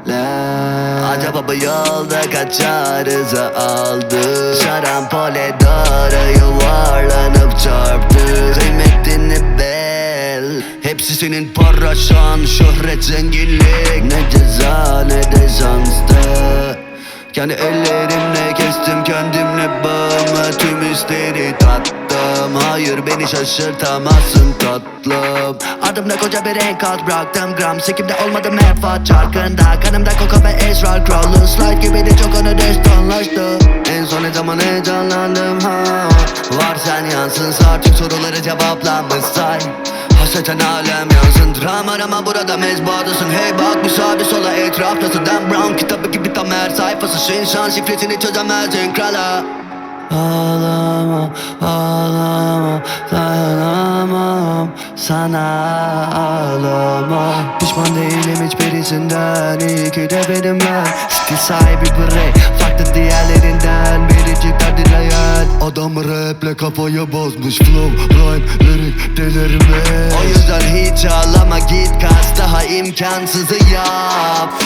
Acaba bu yolda kaç arıza aldı? Şarampole doğru yuvarlanıp çarptı. Kıymetini bil, hepsi senin para, şan, şöhret, zenginlik. Ne ceza ne de şanstı. Kendi ellerimle kestim kendimle bağımı, tüm hisleri tattım. Hayır beni şaşırtamazsın tatlım. Ardımda koca bir enkaz bıraktım, gram sikimde olmadı menfaat çarkında. Kanımda koka ve esrar krallı slide gibi de çok onu destanlaştı. En son ne zaman heyecanlandım ha. Var sen yansın artık soruları cevaplamış say. Hasreten alem yansın, drama arama burada mezbadasın. Hey bak bir sağa bir sola etraftasın. Dan Brown kitabı gibi tam her sayfası. İnsan şifresini çözemezdin krala. Ağlama, ağlama, dayanamam sana, ağlama. Pişman değilim hiçbirisinden, iyi ki de benim ben. Stil sahibi birey, farklı diğerlerinden. Biricik derdin hayal. Adam raple kafayı bozmuş, flow, rhyme, lirik, delirme. O yüzden hiç ağlama, git kas, daha imkansızı yap.